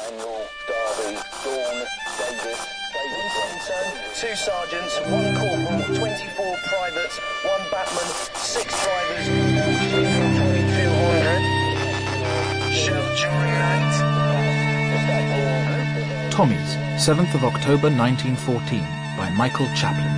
Daniel, Darby, Dawn, Davis, David Robinson, 2 sergeants, 1 corporal, 24 privates, 1 batman, 6 drivers, all 2200. Shell jury night. Tommies, 7th of October 1914, by Michael Chaplin.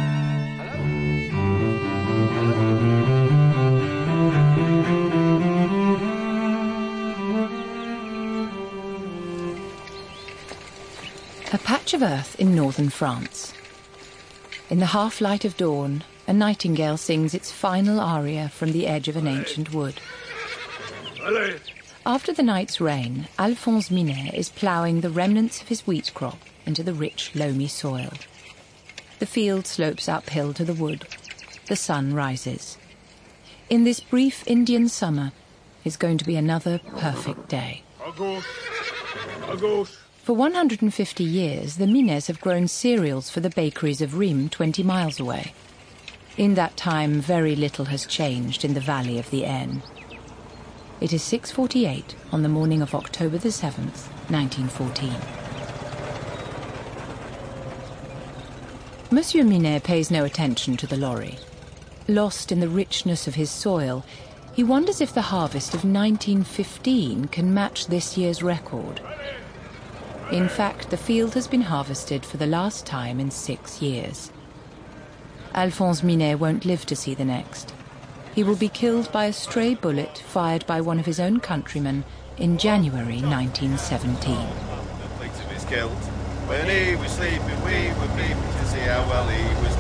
A patch of earth in northern France. In the half-light of dawn, a nightingale sings its final aria from the edge of an ancient wood. After the night's rain, Alphonse Minet is ploughing the remnants of his wheat crop into the rich, loamy soil. The field slopes uphill to the wood. The sun rises. In this brief Indian summer is going to be another perfect day. For 150 years, the Minets have grown cereals for the bakeries of Rheims, 20 miles away. In that time, very little has changed in the valley of the Aisne. It is 6:48 on the morning of October the 7th, 1914. Monsieur Minet pays no attention to the lorry. Lost in the richness of his soil, he wonders if the harvest of 1915 can match this year's record. In fact, the field has been harvested for the last time in 6 years. Alphonse Minet won't live to see the next. He will be killed by a stray bullet fired by one of his own countrymen in January 1917. Complete of his guilt. When he was sleeping, we were peeping to see how well he was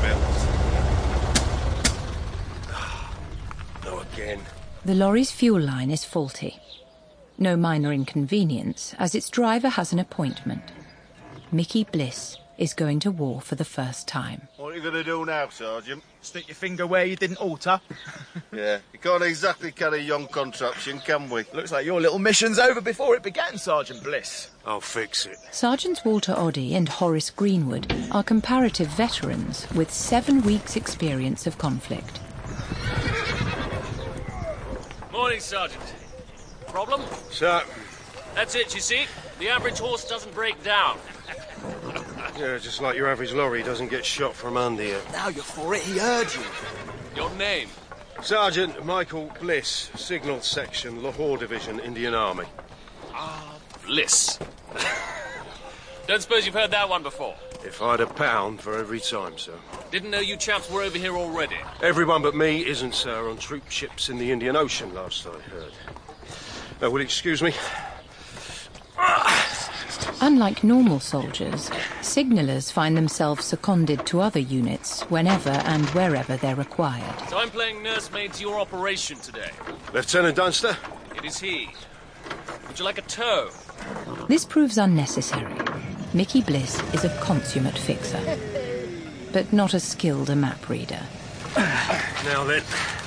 built. No again. The lorry's fuel line is faulty. No minor inconvenience, as its driver has an appointment. Mickey Bliss is going to war for the first time. What are you going to do now, Sergeant? Stick your finger where you didn't alter. Yeah, you can't exactly carry young contraption, can we? Looks like your little mission's over before it began, Sergeant Bliss. I'll fix it. Sergeants Walter Oddy and Horace Greenwood are comparative veterans with 7 weeks' experience of conflict. Morning, Sergeant. Problem? Sir. That's it, you see. The average horse doesn't break down. Yeah, just like your average lorry doesn't get shot from under you. Now you're for it, he heard you. Your name? Sergeant Michael Bliss, Signal Section, Lahore Division, Indian Army. Bliss. Don't suppose you've heard that one before? If I had a pound for every time, sir. Didn't know you chaps were over here already. Everyone but me isn't, sir, on troop ships in the Indian Ocean, last I heard. Will you excuse me? Unlike normal soldiers, signallers find themselves seconded to other units whenever and wherever they're required. So I'm playing nursemaid to your operation today. Lieutenant Dunster? It is he. Would you like a tow? This proves unnecessary. Mickey Bliss is a consummate fixer, but not as skilled a map reader. Now then,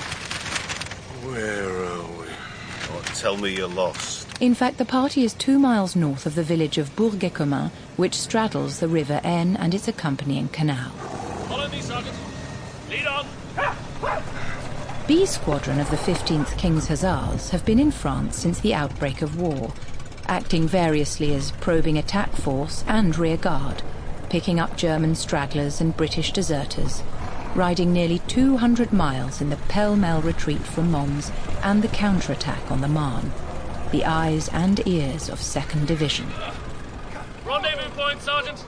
where are we? Oh, tell me you're lost. In fact, the party is 2 miles north of the village of Bourg-et-Comin, which straddles the River Aisne and its accompanying canal. Follow me, Sergeant. Lead on. B Squadron of the 15th King's Hussars have been in France since the outbreak of war, acting variously as probing attack force and rear guard, picking up German stragglers and British deserters, riding nearly 200 miles in the pell-mell retreat from Mons and the counterattack on the Marne, the eyes and ears of 2nd Division. Rendezvous point, Sergeant.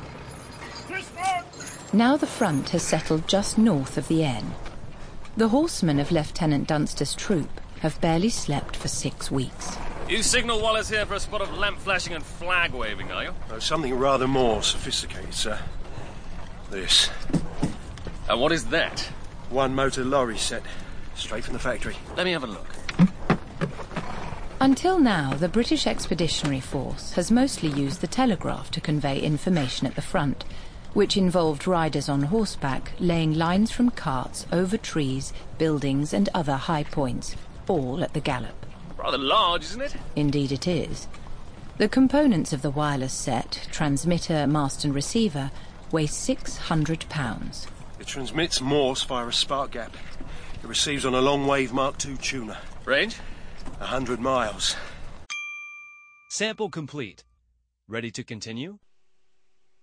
Now the front has settled just north of the Aisne. The horsemen of Lieutenant Dunster's troop have barely slept for 6 weeks. You signal Wallace here for a spot of lamp flashing and flag waving, are you? Something rather more sophisticated, sir. This. And what is that? 1 motor lorry set, straight from the factory. Let me have a look. Until now, the British Expeditionary Force has mostly used the telegraph to convey information at the front, which involved riders on horseback laying lines from carts over trees, buildings and other high points, all at the gallop. Rather large, isn't it? Indeed it is. The components of the wireless set, transmitter, mast and receiver, weigh 600 pounds. It transmits Morse via a spark gap. It receives on a long-wave Mark II tuner. Range? 100 miles. Sample complete. Ready to continue?